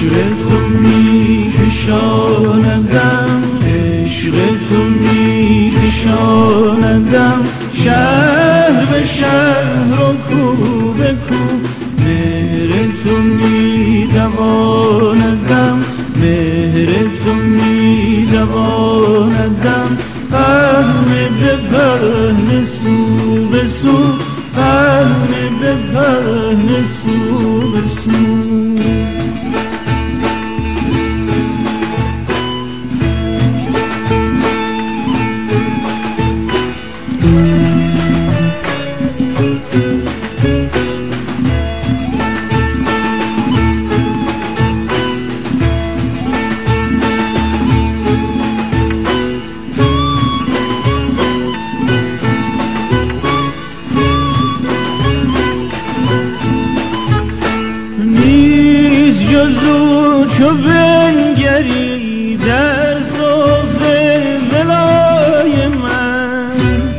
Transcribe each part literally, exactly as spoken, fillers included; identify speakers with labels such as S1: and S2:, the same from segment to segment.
S1: عشق تو میکشاندم، عشق تو میکشاندم، شهر به شهر و کو به کو، مهر تو میدواندم، مهر تو میدواندم، پهن به پهن سو به سو، پهن به پهن سو به سو. چو بنگری در سفره ولای من،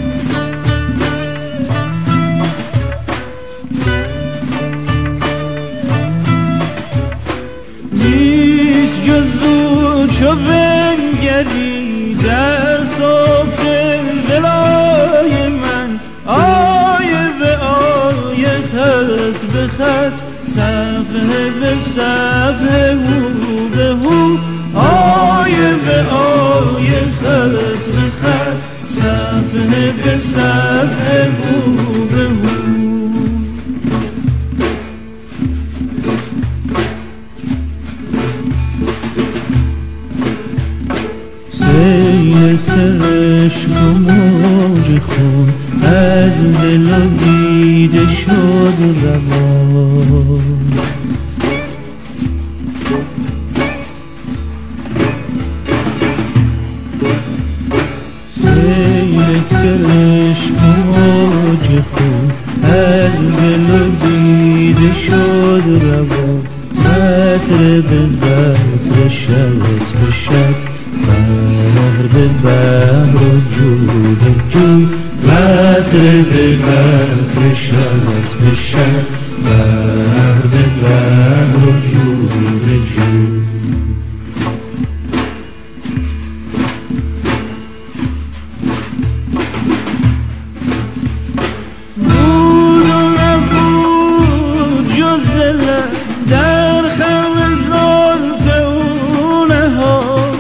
S1: نیست جزو چو بنگری در سفره ولای من، آیه به آیه خط به خط، صفحه به صفحه هو به هو، آیه به آیه خط به خط، صفحه به صفحه هو به هو. سیل سرشک و موج خون از دل و دیده شد روان، سیل سرشک و موج خون از دل و دیده شد روان، قطره به قطره شرط به شرط، بحر به بحر و جوی به جوی، قطره به قطره شرط به شرط، بحر به بحر و جوی به جوی. بود و نبود جز دلم در خم زلف او نهاد،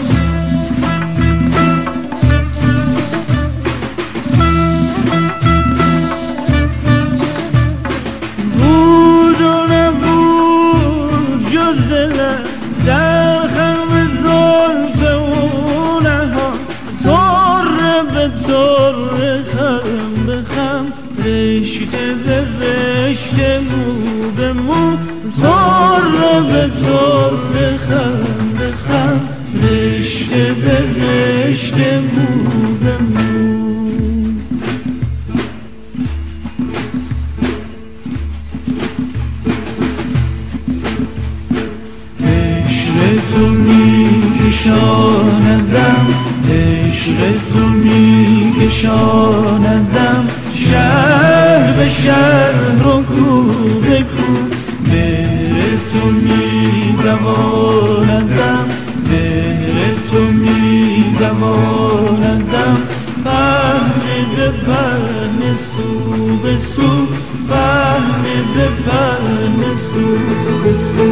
S1: بود و نبود جز دلم در خم زلف او نهاد، طره به طره خم به خم، رشته به رشته مو به مو، طره به طره خم به خم، رشته به رشته مو به مو. عشق تو میکشاندم، عشق تو میکشاندم، شهر به شهر و کو به کو، مهر تو میدواندم، مهر تو میدواندم، پهن به پهن سو به سو، پهن به پهن سو به سو.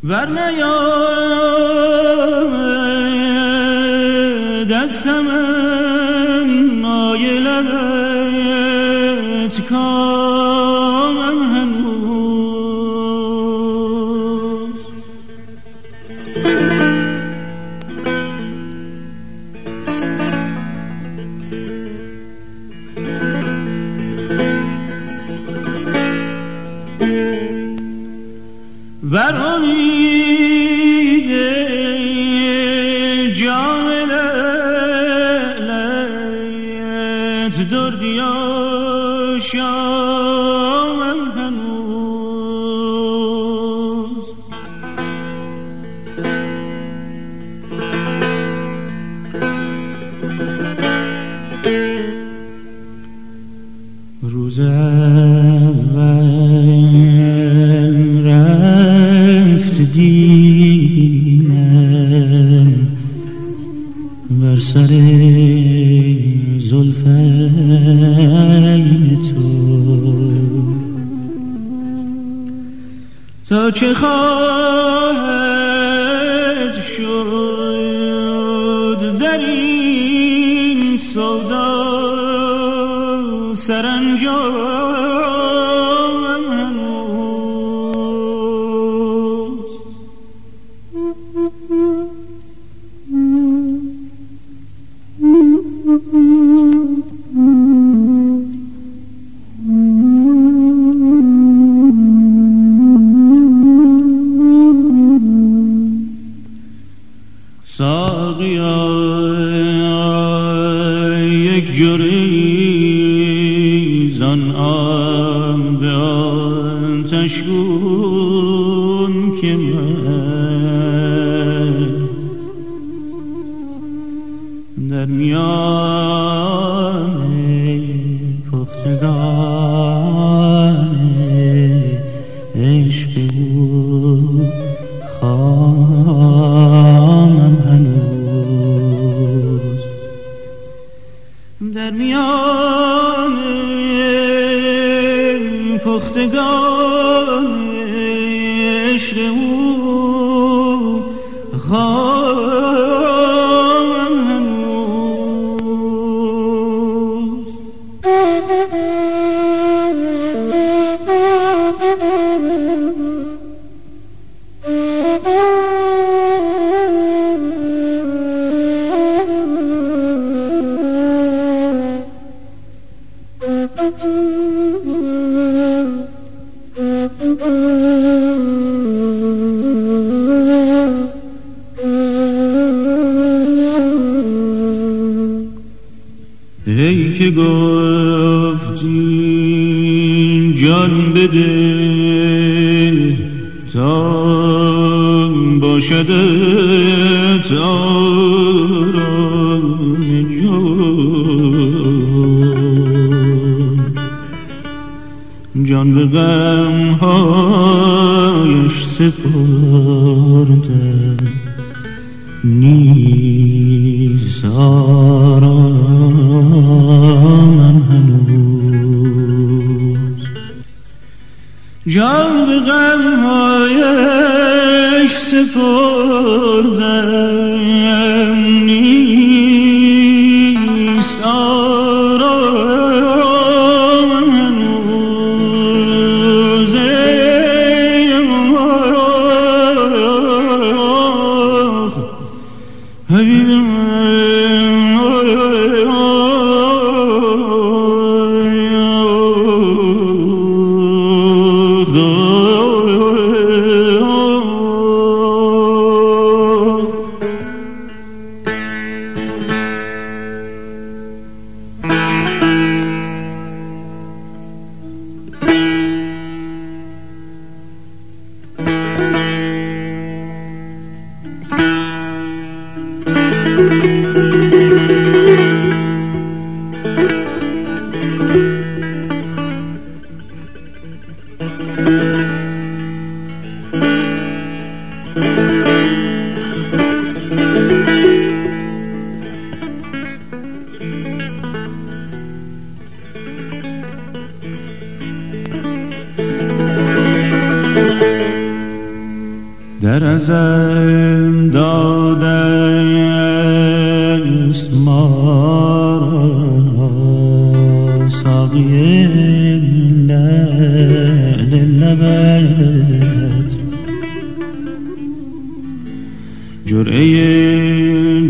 S1: ور نیاد دستم مایه لبت کامم هنوز ور امید جام لعلت دردی آشامم هنوز روز اول رفت دیدم بر سر زلفین تو تا چه خواهد شد در این سودا سرانجامم هنوز ساقیا یک جوری زان آب به آتش کن که من در میان پختگان عشق او خامم هنوز در میان پختگان عشق او خامم هنوز ای که گفتی جان بده تا باشدت آرام جان جان به غمهایش سپردم نیز آرامم هنوز جان به غمهایش سپردم نیز آرامم هنوز ای حبیبم در ازم داده است ما را ساقی لعل لبت، جرعه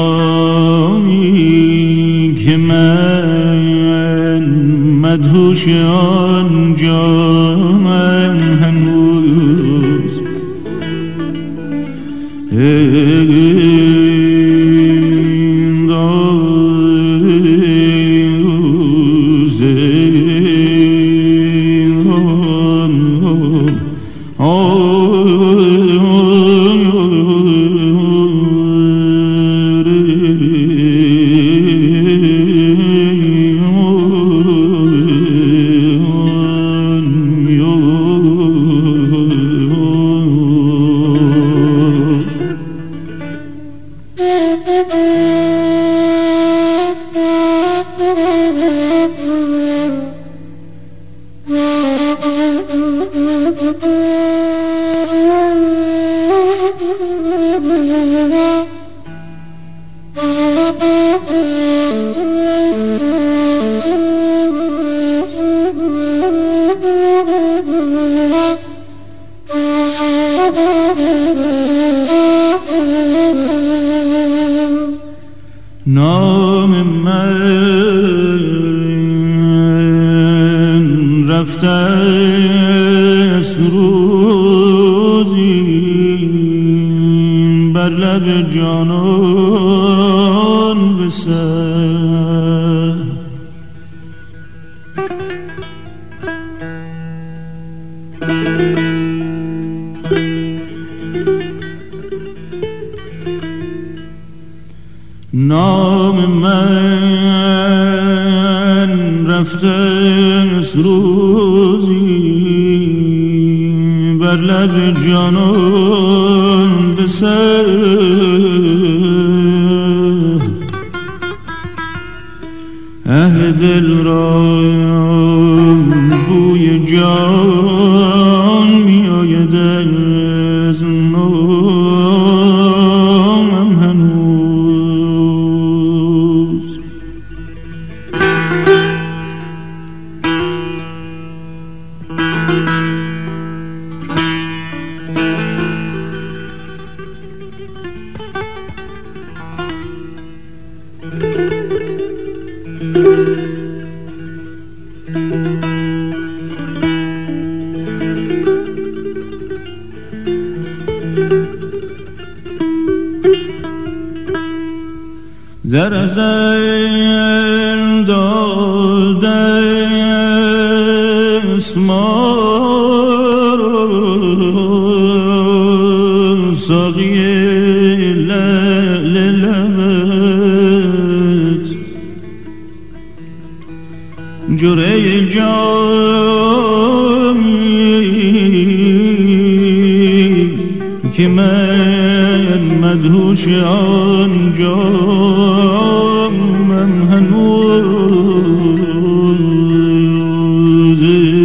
S1: جامی که من مدهوش آن جامم هنوز نام من رفته است روزی بر لب جانان به سر، نام من رفته است روزی بر لب جانان به سر، اهل دل را بوی جان می آید از نامم هنوز. در ازل داده است ما را ساقی لعل لبت، جرعه جامی که من مدهوش آن جامم هنوز،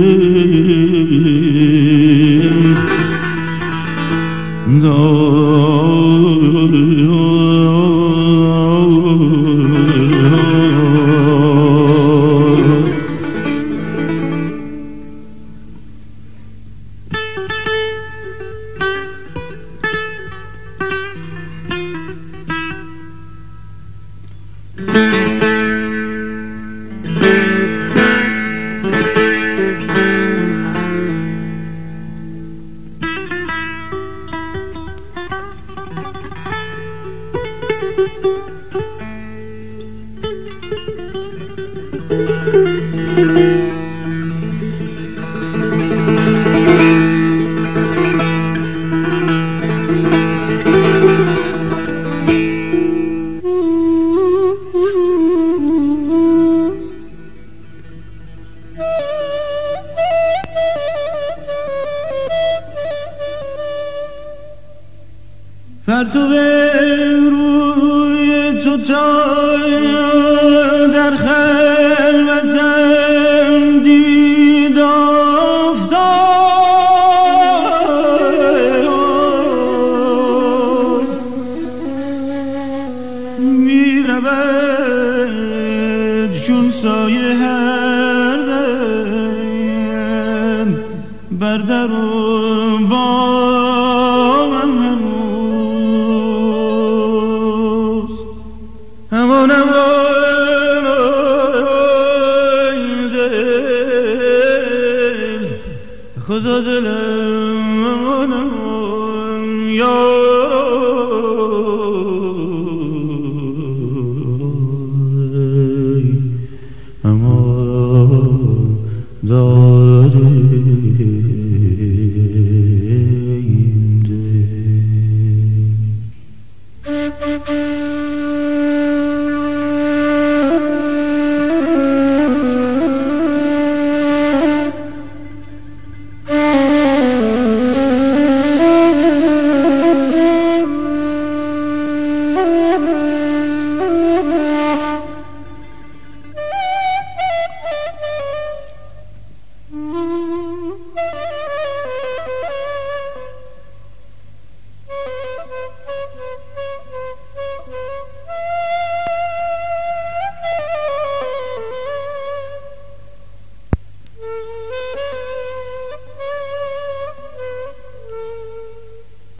S1: پرتو روی تو تا در خلوتم دید افتاد، شود چون سایه هر دم بر در و بامم هنوز همان همان دل خدا دلم یا